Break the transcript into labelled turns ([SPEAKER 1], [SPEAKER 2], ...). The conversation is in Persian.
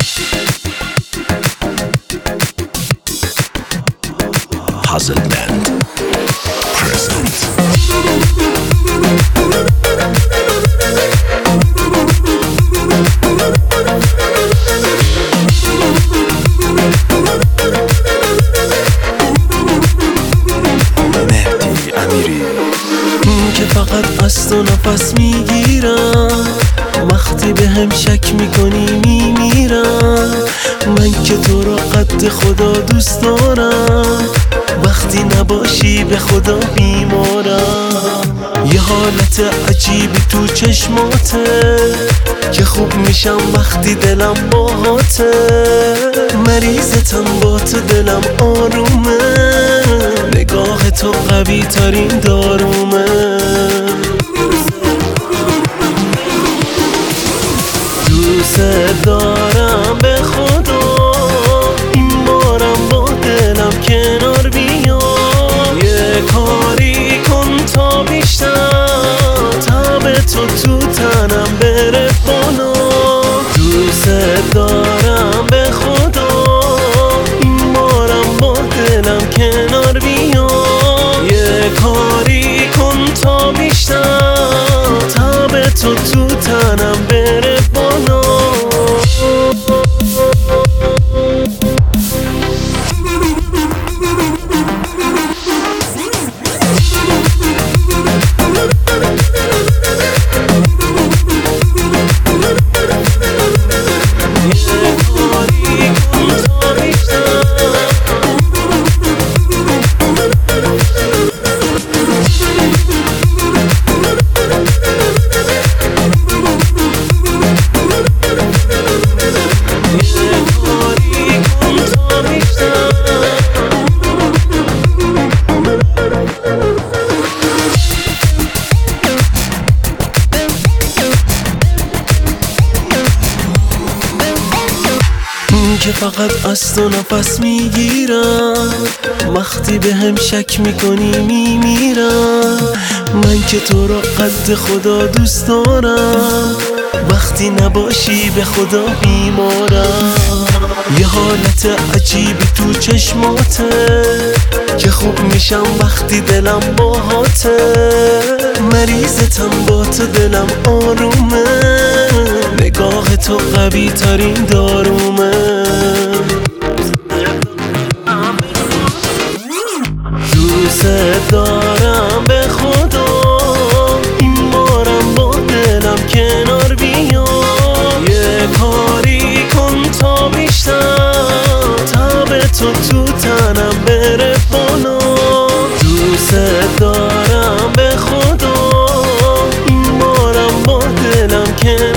[SPEAKER 1] Hazelland present. مهدی امیری.
[SPEAKER 2] که فقط از تو نفس میگیرم، وقتی به هم شک میکنی میمیرم. من که تو را قد خدا دوست دارم، وقتی نباشی به خدا بیمارم. یه حالت عجیبی تو چشماته که خوب میشم وقتی دلم باهاته. مریضتم با تو دلم آرومه، نگاه تو قوی ترین دارومه. دوست دارم به خدا، این بارم با دلم کنار بیا. یه کاری کن تا بیشتر تب تو تنم بره بالا. دوست دارم به خدا، این بارم با دلم کنار بیا. یه کاری کن تا بیشتر تب تو تنم بره بالا. که فقط از تو نفس میگیرم، وقتی به هم شک میکنی میمیرم. من که تو را قد خدا دوست دارم، وقتی نباشی به خدا بیمارم. یه حالت عجیبی تو چشماته که خوب میشم وقتی دلم باهاته. مریضتم با تو دلم آرومه، نگاه تو قوی ترین دارومه. دوست دارم به خدا، این بارم با دلم کنار بیا. یه کاری کن تا بیشتر تب تو تنم بره بالا. دوست دارم به خدا، این بارم با دلم کنار